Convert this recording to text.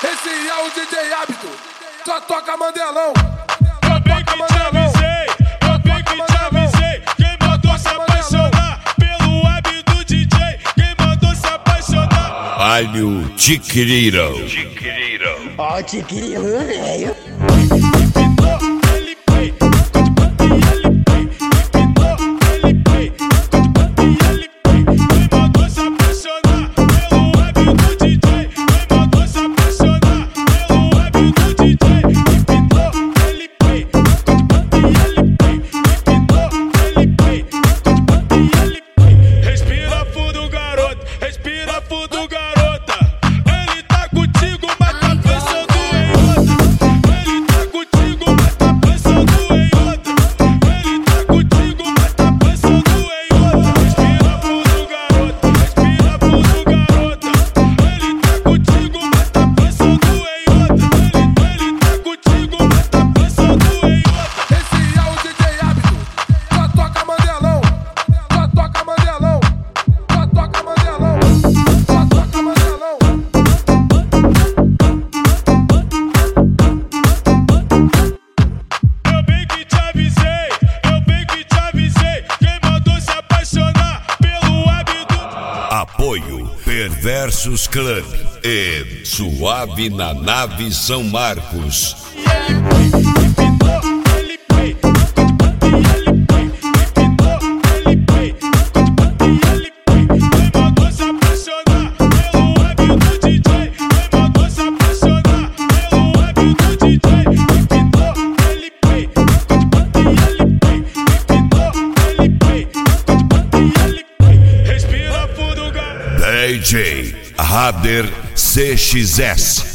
Esse é o DJ Hábito, só toca Mandelão. Eu bem que te avisei, eu bem que te avisei. Quem mandou se apaixonar pelo hábito DJ? Quem mandou se apaixonar? Olha o Tiquiriro. Ó, o Tiquiriro, velho. Apoio Perversos Club e Suave na Nave São Marcos. DJ Rader CXS.